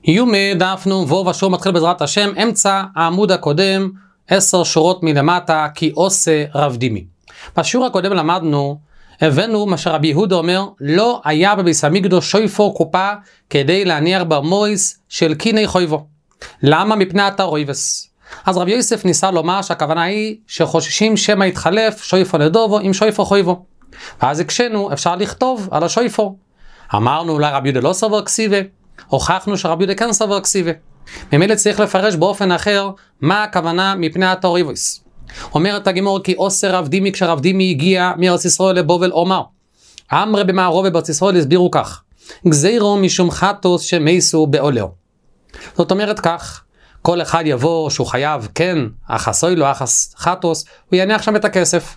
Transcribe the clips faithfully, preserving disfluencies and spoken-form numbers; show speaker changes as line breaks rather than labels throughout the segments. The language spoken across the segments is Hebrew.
יומי דף נ"ו ושוב מתחיל בעזרת השם, אמצע העמוד הקודם, עשר שורות מלמטה, כי עושה רב דימי. בשיעור הקודם למדנו, הבאנו מה שרבי יהודה אומר, לא היה בביס המקדוש שויפור קופה כדי להניח במויס של קיני חויבו. למה? מפני התרויבס. אז רבי יוסף ניסה לומר שהכוונה היא שחוששים שמא יתחלף שויפור לדובו עם שויפור חויבו. ואז הקשנו, אפשר לכתוב על השויפור. אמרנו אולי רבי יהודה לא סבר כסיבה, הוכחנו שרבי יהודה כן סבר כסיבה. ממילא צריך לפרש באופן אחר מה הכוונה מפני התרויבס. אומרת הגמור כי עושה רב דימי, כשרב דימי הגיע מארץ ישראל לבובל אומר. אמרי במערובה בארץ ישראל הסבירו כך, גזירו משום חטוס שמייסו בעולהו. זאת אומרת כך, כל אחד יבוא שהוא חייב, כן, החסוי לו, החס חטוס, הוא יניח שם את הכסף.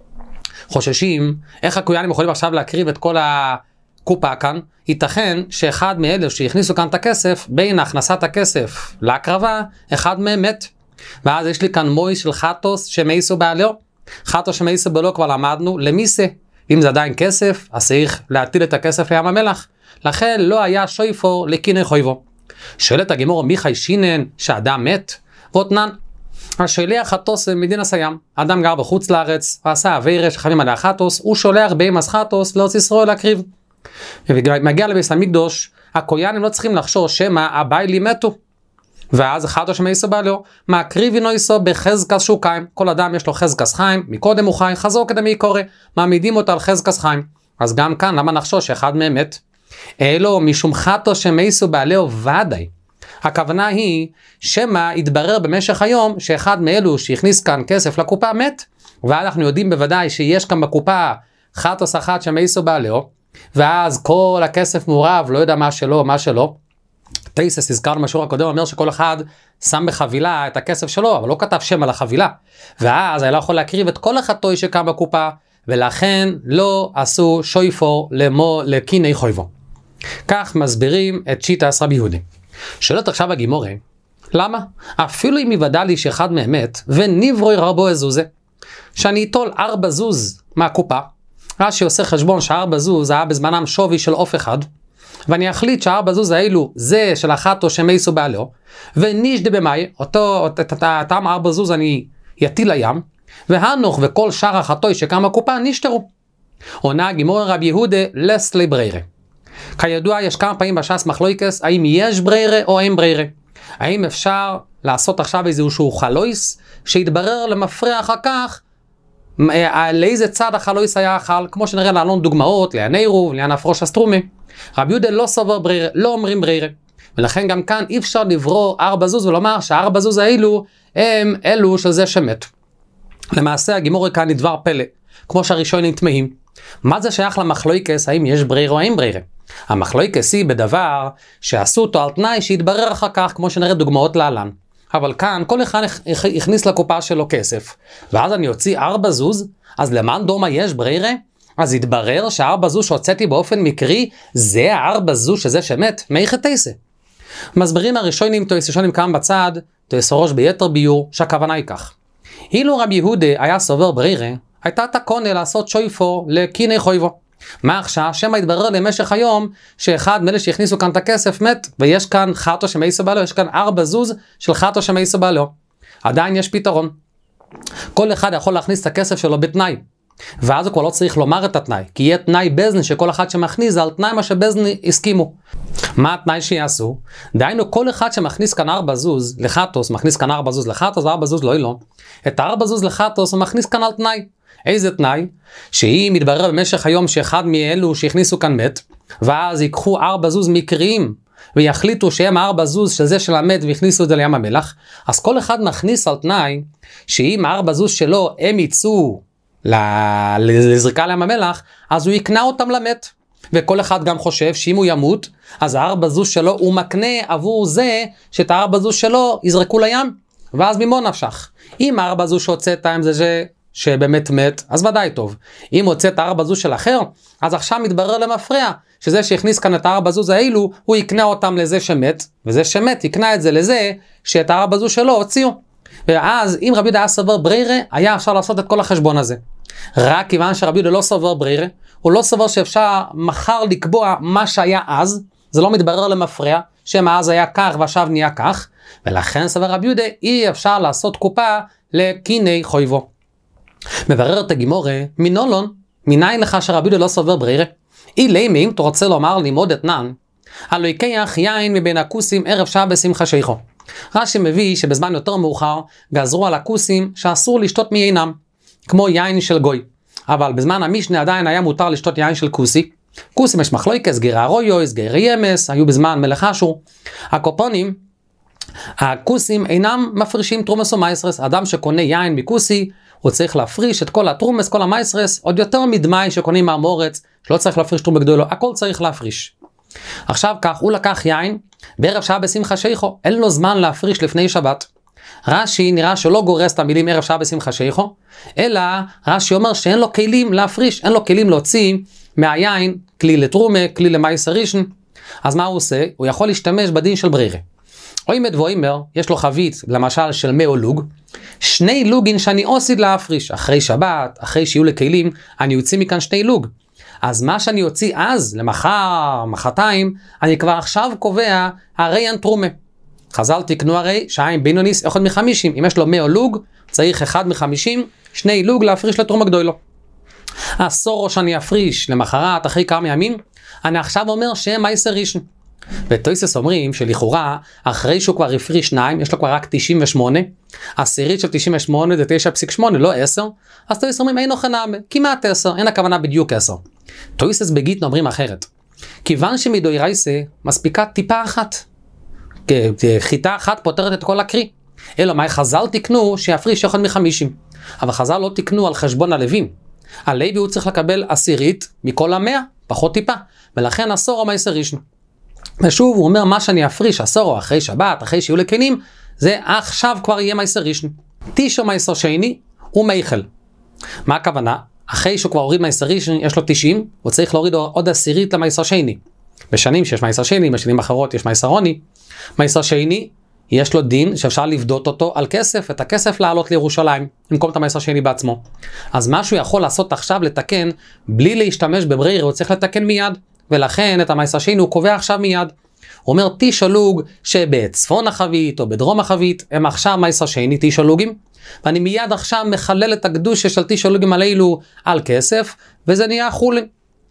חוששים, איך הכוינים יכולים עכשיו להקריב את כל הקופה כאן? ייתכן שאחד מאלה שהכניסו כאן את הכסף, בין הכנסת הכסף להקרבה, אחד מהם מת. ואז יש לי כאן מוי של חטוס שמייסו בעולהו. חטוס שמייסו בעולהו כבר למדנו, למיסה. אם זה עדיין כסף, אז צריך להטיל את הכסף לים המלח. לכן לא היה שויפור לקיני חויבו. שואלת הגמור, מי חיישינן שאדם מת? ואותנן. השליח חטוס במדינת הים. אדם גר בחוץ לארץ, עשה עבירה שחייבים עליה חטוס, הוא שולח בימס חטוס לארץ ישראל להקריב. ומגיע לביס המקדוש, הכוינים לא צריכים לחשוש שמא הביילים מתו. ואז חטוס שמייסו בעולהו, מקריב ינויסו בחזקס שהוא קיים. כל אדם יש לו חזקס חיים, מקודם הוא חי, חזור קדם יקורא, מעמידים אותו על חזקס חיים. אז גם כאן למה נחשוש שאחד מהם מת? אלו משום חטוס שמייסו בעולהו ודאי. הכוונה היא שמא יתברר במשך היום שאחד מאלו שהכניס כאן כסף לקופה מת, ואנחנו יודעים בוודאי שיש כאן בקופה חטוס אחת שמייסו בעולהו, ואז כל הכסף מעורב, לא יודע מה שלו, מה שלו. תייסס הזכרנו בשיעור הקודם, אומר שכל אחד שם בחבילה את הכסף שלו, אבל לא כתב שם על החבילה. ואז היה לא יכול להקריב את כל החטוי שקם בקופה, ולכן לא עשו שויפור למו לקיני חויבו. כך מסבירים את שיטת רבי יהודה. שואלת עכשיו הגימורה, למה? אפילו אם יוודע לי שאחד מהמת, ונברוי רבו הזוזה, שאני אטול ארבע זוז מהקופה, רש"י עושה חשבון שארבע זוז היה בזמנם שווי של אוף אחד, ואני אחליט שהארבע זוז האלו זה של החטוס שמייסו בעולהו, ונשדה במאי, אותו, אותם ארבע זוז אני יטיל לים, והנוך וכל שאר החטוי שקם בקופה נשתרו. עונה הגימור רבי יהודה לסלי בריירה. כידוע יש כמה פעמים בש"ס מחלוקס, האם יש בריירה או אין בריירה. האם אפשר לעשות עכשיו איזשהו חלויס, שיתברר למפרע אחר כך, לאיזה צד החלויס היה אכל, כמו שנראה לעלון דוגמאות, לעין עירוב, לעין הפרוש אסטרומי. רבי יהודה לא סובר בריירה, לא אומרים בריירה. ולכן גם כאן אי אפשר לברור ארבע זוז ולומר שהארבע זוז האלו הם אלו של זה שמת. למעשה הגימור כאן נדבר פלא, כמו שהראשונים תמהים. מה זה שייך למחלוקס, האם יש בריירה או אין בריירה? המחלוקס היא בדבר שעשו אותו על תנאי שיתברר אחר כך, כמו שנראה דוגמאות להלן. אבל כאן כל אחד הכניס לקופה שלו כסף, ואז אני אוציא ארבע זוז, אז למען דומה יש בריירה? אז יתברר שהארבע זוז שהוצאתי באופן מקרי, זה הארבע זוז שזה שמת, מי חטייסה? מסברים הראשונים, תויסשונים כאן בצד, תויסרוש ביתר ביור, שהכוונה היא כך. אילו רבי יהודה היה סובר בריירה, הייתה תקונה לעשות שויפור לקיני חויבו. מה עכשיו? שמא יתברר למשך היום שאחד מאלה שהכניסו כאן את הכסף מת, ויש כאן חטוס שמייסו בעולהו, יש כאן ארבע זוז של חטוס שמייסו בעולהו. עדיין יש פתרון. כל אחד יכול להכניס את הכסף שלו בתנאי, ואז הוא כבר לא צריך לומר את התנאי, כי יהיה תנאי בזני שכל אחד שמכניס זה על תנאי מה שבזני הסכימו. מה התנאי שיעשו? דהיינו כל אחד שמכניס כאן ארבע זוז לחטוס, מכניס כאן ארבע זוז לחטוס וארבע זוז לא אילו, את הארבע זוז לחטוס הוא מכניס כאן על תנאי. איזה תנאי? שאם מתברר במשך היום שאחד מאלו שהכניסו כאן מת, ואז ייקחו ארבע זוז מקריים, ויחליטו שהם ארבע זוז שזה של המת והכניסו את זה לים המלח, אז כל אחד מכניס על תנאי, שאם ארבע זוז שלו הם יצאו לזריקה לים המלח, אז הוא יקנה אותם למת. וכל אחד גם חושב שאם הוא ימות, אז הארבע זוז שלו הוא מקנה עבור זה, שאת הארבע זוז שלו יזרקו לים, ואז ממו נפשך. אם הארבע זוז שהוצאת עם זה זה שבאמת מת, אז ודאי טוב. אם הוצאת הארבע זוז של אחר, אז עכשיו מתברר למפרע, שזה שהכניס כאן את הארבע זוז האלו, הוא יקנה אותם לזה שמת, וזה שמת יקנה את זה לזה, שאת הארבע זוז שלו הוציאו. ואז אם רבי יהודה היה סובר בריירה, היה אפשר לעשות את כל החשבון הזה. רק כיוון שרבי יהודה לא סובר בריירה, הוא לא סובר שאפשר מחר לקבוע מה שהיה אז, זה לא מתברר למפרע, שמאז היה כך ועכשיו נהיה כך, ולכן סבר רבי יהודה אי אפשר לעשות קופה לקיני חויבו. מבררת הגימורה, מנולון, מניין לך שרבי יהודה לא סובר ברירה? אילי מי אם אתה רוצה לומר לימוד אתנן, הלא יקח יין מבין הכוסים ערב שעה בשמחה שיחו. רש"י מביא שבזמן יותר מאוחר גזרו על הכוסים שאסור לשתות מיינם, כמו יין של גוי. אבל בזמן המשנה עדיין היה מותר לשתות יין של כוסי. כוסים יש מחלוקת, גרי ארויוס, גרי ימס, היו בזמן מלך אשור. הקופונים, הכוסים אינם מפרישים תרומס ומייסרס. אדם שקונה יין מכוסי, הוא צריך להפריש את כל התרומס, כל המייסרס, עוד יותר מדמי שקונים מהמורץ, שלא צריך להפריש תרום בגדולו, הכל צריך להפריש. עכשיו כך, הוא לקח יין, בערב שעה בשמחה שיחו, אין לו זמן להפריש לפני שבת. רש"י נראה שלא גורס את המילים ערב שעה בשמחה שיחו, אלא רש"י אומר שאין לו כלים להפריש, אין לו כלים להוציא מהיין, כלי לתרומה, כלי למייסר ראשון. אז מה הוא עושה? הוא יכול להשתמש בדין של ברירה. אוימד ואוימר, יש לו חבית, למשל של מאה לוג, שני לוגין שאני עושיד להפריש, אחרי שבת, אחרי שיהיו לכלים, אני יוציא מכאן שני לוג. אז מה שאני יוציא אז, למחר, מחרתיים, אני כבר עכשיו קובע, הרי אין תרומה. חז"ל תקנו הרי, שעין בינוניס, אחד מחמישים, אם יש לו מאה לוג, צריך אחד מחמישים, שני לוג להפריש לתרומה גדולו. הסורו שאני אפריש למחרת, אחרי כמה ימים, אני עכשיו אומר שהם מייסר ראשון. וטויסס אומרים שלכאורה, אחרי שהוא כבר הפריש שניים, יש לו כבר רק תשעים ושמונה, עשירית של תשעים ושמונה זה תשע נקודה שמונה, לא עשר, אז טויסס אומרים אין אוכל נעמה, כמעט עשר, אין הכוונה בדיוק עשר. טויסס בגיטין אומרים אחרת. כיוון שמדוירייסה מספיקה טיפה אחת, חיטה אחת פותרת את כל הקרי. אלא מה חז"ל תקנו שיפריש אחד מחמישים, אבל חז"ל לא תקנו על חשבון הלווים. הלוי הוא צריך לקבל עשירית מכל המאה, פחות טיפה, ולכן עשור המייסר ראשון. ושוב הוא אומר מה שאני אפריש עשור אחרי שבת, אחרי שיהיו לכלים, זה עכשיו כבר יהיה מייסר ראשון. תשע מייסר שני הוא מייחל. מה הכוונה? אחרי שהוא כבר הוריד מייסר ראשון, יש לו תשעים, הוא צריך להוריד עוד עשירית למייסר שני. בשנים שיש מייסר שני, בשנים אחרות יש מייסר עוני. מייסר שני, יש לו דין שאפשר לבדות אותו על כסף, את הכסף לעלות לירושלים, במקום את המייסר שני בעצמו. אז מה שהוא יכול לעשות עכשיו לתקן, בלי להשתמש בבריר, הוא צריך לתקן מיד, ולכן את המייסר שני הוא קובע עכשיו מיד. הוא אומר תשע לוג שבצפון החבית או בדרום החבית, הם עכשיו מייסר שני תשע לוגים, ואני מיד עכשיו מחלל את הקדושה של תשע לוגים עלינו על כסף, וזה נהיה חולין.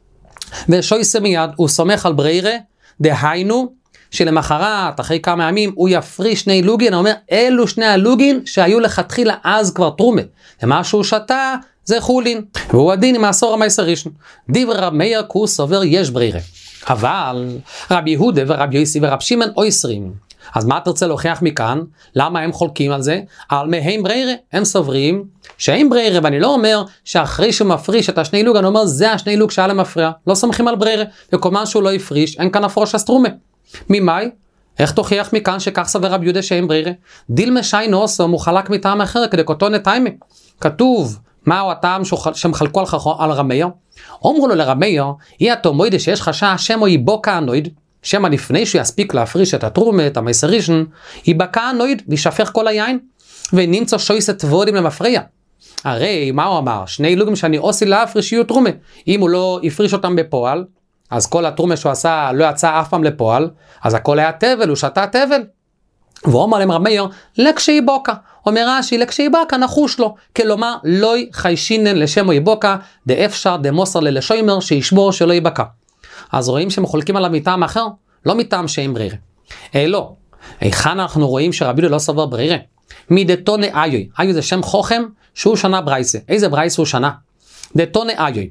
ושויסה מיד, הוא סומך על ברירה, דהיינו, שלמחרת, אחרי כמה ימים, הוא יפריש שני לוגין, הוא אומר, אלו שני הלוגין שהיו לכתחילה אז כבר תרומה. ומה שהוא שתה, זה חולין. והוא הדין עם העשור המייסר ראשון. דיבר רב מאיר קורס סובר יש ברירה. אבל רבי יהודה ורבי יוסי ורב שמעון אויסרים. אז מה תרצה להוכיח מכאן? למה הם חולקים על זה? על מהם ברירה. הם סוברים שאין ברירה, ואני לא אומר שאחרי שהוא מפריש את השני לוג, אני אומר זה השני לוג שהיה למפריע. לא סומכים על ברירה. וכל מה שהוא לא יפריש, אין כאן הפרוש אסטרומה. ממאי? איך תוכיח מכאן שכך סבר רבי יהודה שאין ברירה? דיל משי נוסו מוחלק מטעם אחר כדי כותו נטיימה. כתוב מהו הטעם שהם חלקו על רמייר? אומרו לו לרמייר, יהיה אותו מוידה שיש חשש שמו ייבוקה הנויד, שמה לפני שהוא יספיק להפריש את התרומה, את המייסר ראשון, ייבקה הנויד וישפך כל היין, ונמצא שויסת תבודים למפריע. הרי מה הוא אמר? שני לוגים שאני עושה להפריש יהיו תרומה. אם הוא לא יפריש אותם בפועל, אז כל התרומה שהוא עשה לא יצא אף פעם לפועל, אז הכל היה תבל, הוא שתה תבל. והוא אומר להם רמייר, לקשי בוקה. אומר רש"י, לקשי בוקה נחוש לו. כלומר, לא חיישינן לשמו יבוקה, דאפשר דמוסר ללשוימר, שישבור שלא יבקה. אז רואים שהם חולקים עליו מטעם אחר, לא מטעם שאין ברירה. אה לא, היכן אנחנו רואים שרבי יהודה לא סובר ברירה? מדתונה איוי, איוי זה שם חוכם, שהוא שנה ברייסה. איזה ברייסה הוא שנה? דתונה איוי.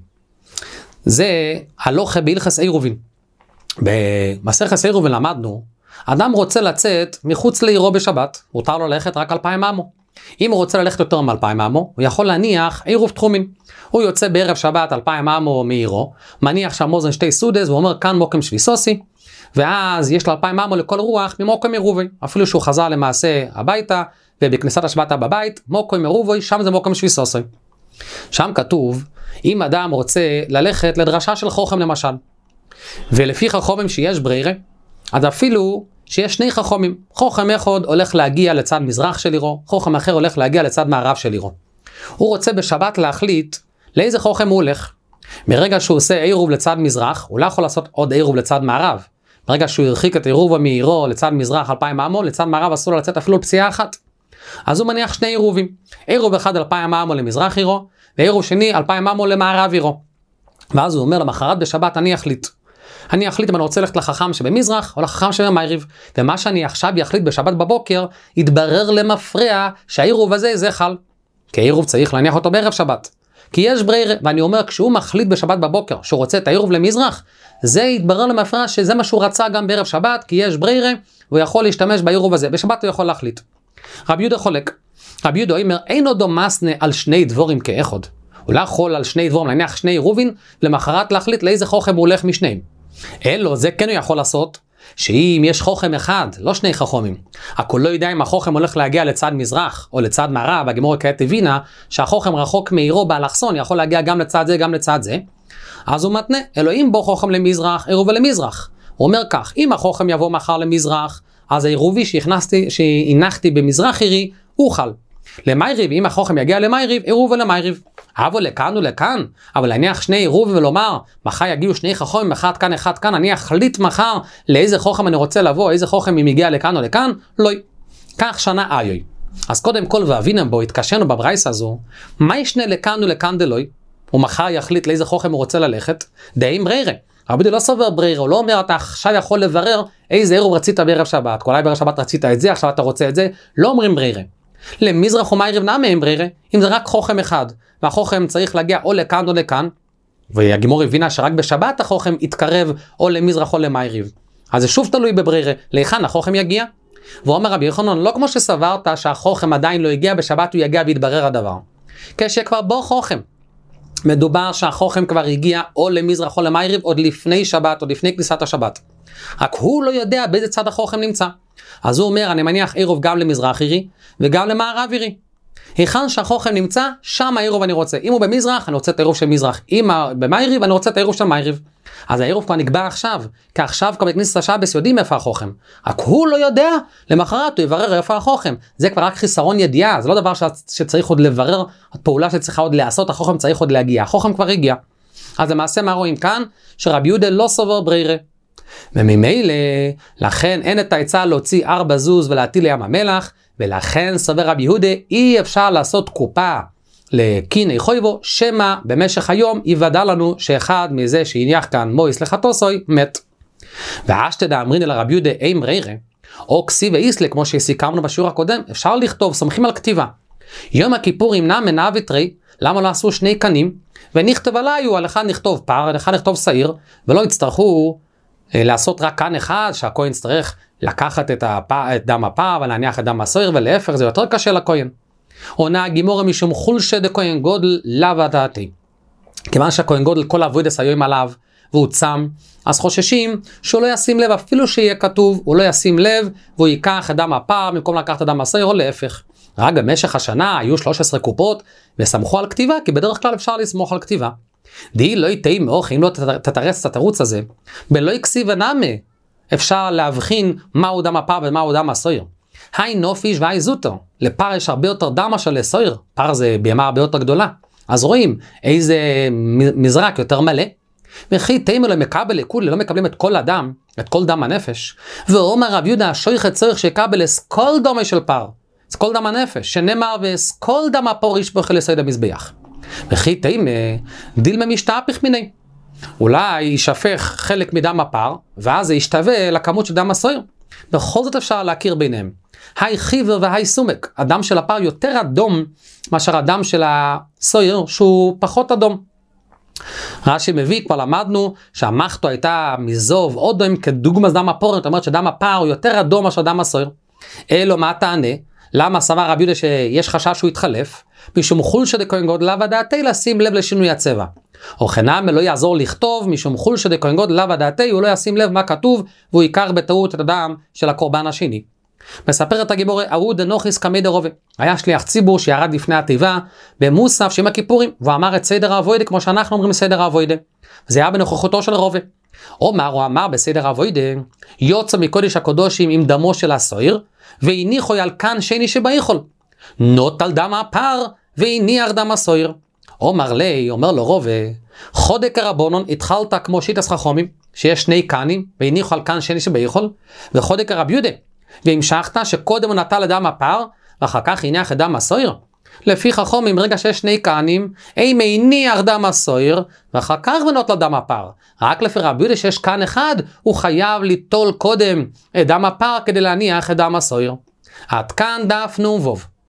זה הלוכה בהלכס עירובין. במסכת עירובין למדנו, אדם רוצה לצאת מחוץ לעירו בשבת, מותר לו ללכת רק אלפיים אמו. אם הוא רוצה ללכת יותר מאלפיים אמו, הוא יכול להניח עירוב תחומים. הוא יוצא בערב שבת אלפיים אמו מעירו, מניח שם אוזן שתי סודס, ואומר כאן מוקם שביסוסי, ואז יש לו אלפיים אמו לכל רוח ממוקם עירובי. אפילו שהוא חזר למעשה הביתה, ובכניסת השבת בבית, מוקם עירובי, שם זה מוקם שביסוסי. שם כתוב, אם אדם רוצה ללכת לדרשה של חוכם למשל, ולפי חכמים שיש ברירה, אז אפילו שיש שני חכמים, חוכם אחד הולך להגיע לצד מזרח של עירו, חוכם אחר הולך להגיע לצד מערב של עירו. הוא רוצה בשבת להחליט לאיזה חוכם הוא הולך. ברגע שהוא עושה עירוב לצד מזרח, הוא לא יכול לעשות עוד עירוב לצד מערב. ברגע שהוא הרחיק את עירובו מעירו לצד מזרח אלפיים אמו, לצד מערב אסור לו לצאת אפילו פסיעה אחת. אז הוא מניח שני עירובים, עירוב אחד אלפיים אמו למזרח עירו, ועירוב שני אלפיים אמו למערב עירו. ואז הוא אומר למחרת בשבת אני אחליט. אני אחליט אם אני רוצה ללכת לחכם שבמזרח או לחכם שבמערב, ומה שאני עכשיו יחליט בשבת בבוקר, יתברר למפרע שהעירוב הזה זה חל. כי העירוב צריך להניח אותו בערב שבת. כי יש ברירה, ואני אומר כשהוא מחליט בשבת בבוקר שהוא רוצה את העירוב למזרח, זה יתברר למפרע שזה מה שהוא רצה גם בערב שבת, כי יש ברירה, והוא יכול להשתמש בעירוב הזה, בשבת הוא יכול להחליט. רבי יהודה חולק. רבי יהודה אומר, אין עוד מסנה על שני דבורים כאחד. הוא לא יכול על שני דבורים להניח שני עירובין, למחרת להחליט לאיזה חוכם הוא הולך משניהם. אלו, זה כן הוא יכול לעשות, שאם יש חוכם אחד, לא שני חכמים, הכל לא יודע אם החוכם הולך להגיע לצד מזרח או לצד מערב, הגמרא כעת הבינה שהחוכם רחוק מעירו באלכסון, יכול להגיע גם לצד זה גם לצד זה, אז הוא מתנה, אלוהים בו חוכם למזרח, עירוב למזרח. הוא אומר כך, אם החוכם יבוא מחר למזרח, אז העירובי שהנחתי במזרח עירי, הוא חל. למייריב, אם החוכם יגיע למייריב, עירוב ולמייריב. אבל לכאן ולכאן, אבל להניח שני עירוב ולומר, מחר יגיעו שני חכמים, אחד כאן, אחד כאן, אני אחליט מחר לאיזה חוכם אני רוצה לבוא, איזה חוכם אם יגיע לכאן או לכאן, לא. כך שנה איוי. אז קודם כל ואבינם בו, התקשנו בברייס הזו, מה ישנה לכאן ולכאן דלוי? הוא מחר יחליט לאיזה חוכם הוא רוצה ללכת, די עם ברירה. רבי יהודה לא סובר ברירה, הוא לא אומר, אתה עכשיו יכול לברר איזה עירוב רצית בערב שבת, כל בערב שבת רצית את זה, עכשיו אתה רוצה את זה, לא אומרים ברירה. למזרח ומערב נמה הם ברירה, אם זה רק חוכם אחד, והחוכם צריך להגיע או לכאן או לכאן, והגמרא הבינה שרק בשבת החוכם יתקרב או למזרח או למערב. אז זה שוב תלוי בברירה, להיכן החוכם יגיע? והוא אומר רבי יוחנן, לא כמו שסברת שהחוכם עדיין לא הגיע, בשבת הוא יגיע ויתברר הדבר. כשכבר בו חוכם, מדובר שהחוכם כבר הגיע או למזרח או למערב עוד לפני שבת, עוד לפני כניסת השבת. רק הוא לא יודע באיזה צד החוכם נמצא. אז הוא אומר, אני מניח עירוב גם למזרח עירי וגם למערב עירי. היכן שהחוכם נמצא, שם העירוב אני רוצה. אם הוא במזרח, אני רוצה את העירוב של מזרח. אם במערב, אני רוצה את העירוב של מערב. אז העירוב כבר נקבע עכשיו, כי עכשיו כבר בכניסת השבת יודעים איפה החוכם. רק הוא לא יודע, למחרת הוא יברר איפה החוכם. זה כבר רק חיסרון ידיעה, זה לא דבר שצריך עוד לברר, הפעולה שצריכה עוד לעשות, החוכם צריך עוד להגיע. החוכם כבר הגיע. אז למעשה מה רואים כאן? שרבי יהודה לא סובר ברירה. וממילא, לכן אין את העצה להוציא ארבע זוז ולהטיל לים המלח, ולכן סובר רבי יהודה אי אפשר לעשות קופה לקיני חויבו, שמא במשך היום יוודא לנו שאחד מזה שהניח כאן מויס לחתוסוי מת. ואשתדע אמרין אל הרבי יהודה אין ברירה, או כסיב ואיסלה כמו שסיכמנו בשיעור הקודם, אפשר לכתוב, סומכים על כתיבה. יום הכיפור ימנע מנאוויטרי, למה לא עשו שני קנים, ונכתב עליו, על אחד נכתוב פר, על אחד נכתוב שעיר, ולא יצטרכו לעשות רק כאן אחד, שהכהן צריך לקחת את, הפע, את דם הפר ולהניח את דם הסויר, ולהפך זה יותר קשה לכהן. עונה הגימורה משום חולשה דכהן גודל לאו דעתי. כיוון שהכהן גודל כל עבודת היום עליו והוא צם, אז חוששים שהוא לא ישים לב, אפילו שיהיה כתוב, הוא לא ישים לב והוא ייקח את דם הפר במקום לקחת את דם הסויר או להפך. רק במשך השנה היו שלוש עשרה קופות וסמכו על כתיבה, כי בדרך כלל אפשר לסמוך על כתיבה. די לא יתאי מאוך, אם לא תתרץ את התירוץ הזה, בלא יקסיב ונמה, אפשר להבחין מהו דם הפר ומהו דם הסויר. היי נופיש והי זוטו, לפר יש הרבה יותר דם מאשר לסויר, פר זה בהמה הרבה יותר גדולה. אז רואים איזה מזרק יותר מלא, וכי תימא לא מקבל לכולי, לא מקבלים את כל הדם, את כל דם הנפש, ואומר רב יהודה השויכת צריך שיקבל אסכול דומה של פר, אסכול דם הנפש, שנאמר ואסכול דם הפור ישפוך אל יסוד המזבח. וכי תימא דילמה משתהפך מיני, אולי יישפך חלק מדם הפר, ואז זה ישתווה לכמות של דם הסויר. בכל זאת אפשר להכיר ביניהם. היי חיבר והי סומק, הדם של הפר יותר אדום מאשר הדם של הסויר שהוא פחות אדום. רש"י מביא, כבר למדנו שהמחתו הייתה מזוב עוד דם כדוגמת דם הפור, זאת אומרת שדם הפר הוא יותר אדום מאשר דם הסויר. אלו מה תענה? למה סבר רבי יהודה שיש חשש שהוא יתחלף? משום חולשה דכהן גודל לאו דעתי לשים לב לשינוי הצבע. או חנם לא יעזור לכתוב משום חולשה דכהן גודל לאו דעתי, הוא לא ישים לב מה כתוב והוא ייקח בטעות את הדם של הקורבן השני. מספרת הגימורה, אהוד אנוכיס קמי דרובה. היה שליח ציבור שירד לפני התיבה במוסף שם הכיפורים, והוא אמר את סדר האבוידה כמו שאנחנו אומרים סדר האבוידה. זה היה בנוכחותו של רובה. אומר, הוא אמר בסדר האבוידה, יוצא מקודש הקודשים עם דמו של הסויר, והניחו על כאן שני שבאיכול. נוט על דם הפר, והניח דם הסויר. אומר לי, אומר לו רובה, חודק הרבונון התחלת כמו שיטס חכומים, שיש שני קנים, והניחו על קן שני שבאיכול, וחודק הרב יהודה, והמשכת שקודם הוא נטל את דם הפר, ואחר כך הניח את דם הסויר. לפי חכמים, ברגע שיש שני קנים, אם הניח דם הסויר, ואחר כך ונוט לו דם הפר. רק לפי רב יהודה שיש קן אחד, הוא חייב ליטול קודם את דם הפר כדי להניח את דם הסויר. עד כאן דף נ"ו.